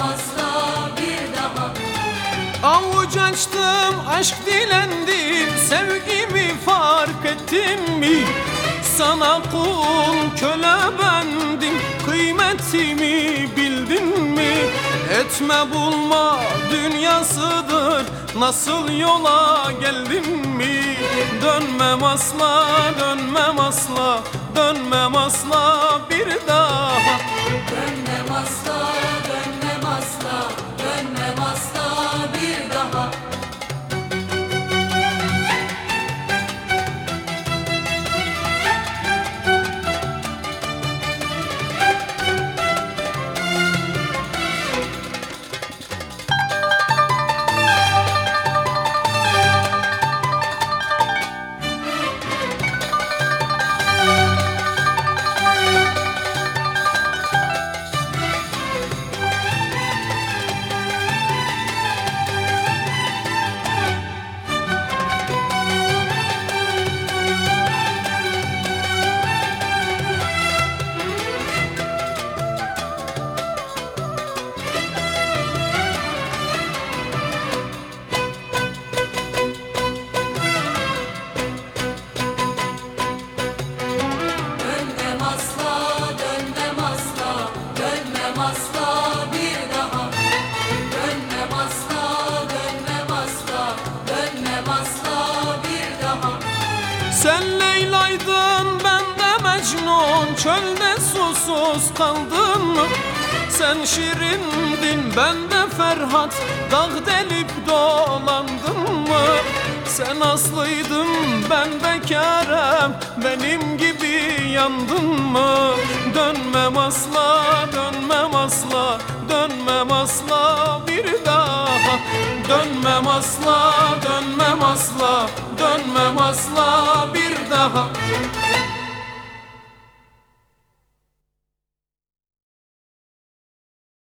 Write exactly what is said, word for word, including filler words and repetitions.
asla bir daha. Avuç açtım, aşk dilendim, sevgimi fark ettin mi? Sana kul köle bendim, kıymetimi bildin mi? Etme bulma dünyasıdır, nasıl yola geldim mi? Dönmem asla, dönmem asla, dönmem asla bir daha. Dönmem asla, dönmem asla, dönmem asla bir daha. Dönmem asla, dönmem asla, dönmem asla bir daha. Dönmem asla, dönmem asla, dönmem asla bir daha. Sen Leyla'ydın, ben de Mecnun, çölde susuz kaldın mı? Sen Şirindin, ben de Ferhat, dağ delip dolandın mı? Sen Aslı'ydın, ben bekarım, benim gibi yandın mı? Dönmem asla, dönmem asla, dönmem asla bir daha. Dönmem asla, dönmem asla, dönmem asla bir daha.